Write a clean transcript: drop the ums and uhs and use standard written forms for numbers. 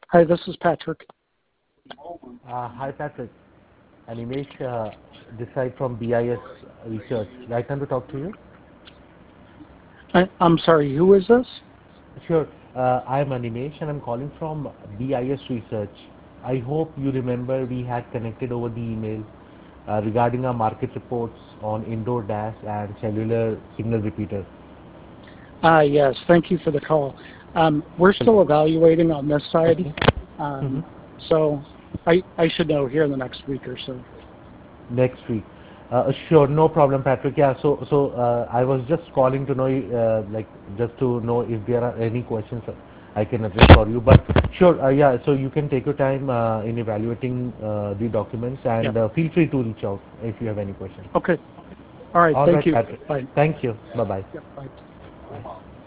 Hi, this is Patrick. Hi, Patrick. Animesh, this side from BIS Research. Right time to talk to you? I'm sorry, who is this? Sure. I'm Animesh and I'm calling from BIS Research. I hope you remember we had connected over the email regarding our market reports on indoor DAS and cellular signal repeater. Yes, thank you for the call. We're still evaluating on this side, Okay. um, so I should know here in the next week or so. Next week. Sure, no problem, Patrick. Yeah, so I was just calling to know, like, just to know if there are any questions I can address for you. But sure, yeah, so you can take your time in evaluating the documents Yeah. and feel free to reach out if you have any questions. Okay. All right. All Thank right, you. Patrick. Bye. Thank you. Bye-bye. Yep. Bye. Bye.